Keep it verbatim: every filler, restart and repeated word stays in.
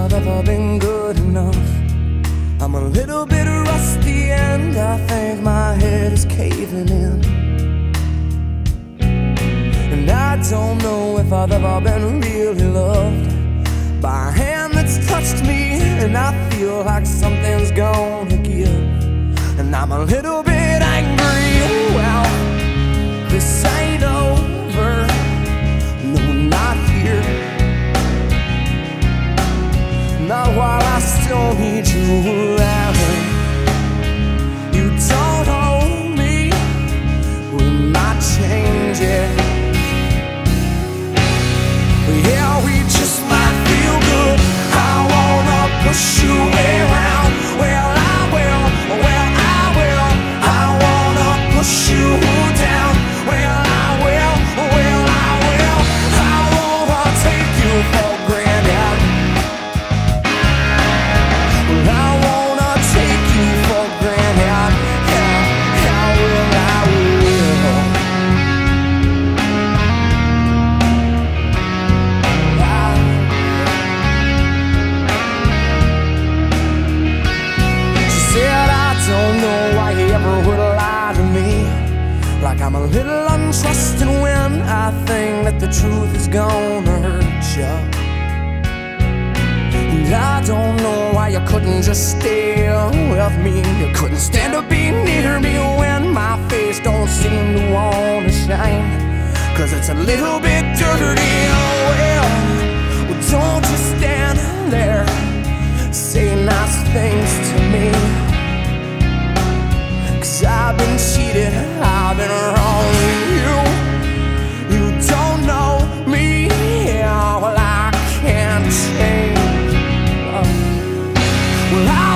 I've ever been good enough. I'm a little bit rusty and I think my head is caving in. And I don't know if I've ever been really loved by a hand that's touched me, and I feel like something's gonna give. And I'm a little bit angry. Well, this ain't over, no, not here. Not while I still need you around. You don't own me, we might change it. Yeah, we just might feel good. I wanna push you around. Well, I will, well, I will. I wanna push you down. Well, I will, well, I will. I wanna take you for granted. Well, I wanna take you for granted. Yeah, yeah, well, I will. She said, I don't know why you ever would lie to me, like I'm a little untrusting when I think that the truth is gonna hurt you. And I don't know why you couldn't just stay with me. You couldn't stand to be near me when my face don't seem to wanna shine, 'cause it's a little bit dirty. Oh well, well, don't just stand there, say nice things to me, 'cause I've been cheated, I've been wrong with you. You don't know me, yeah, well I can't change. uh, Well, I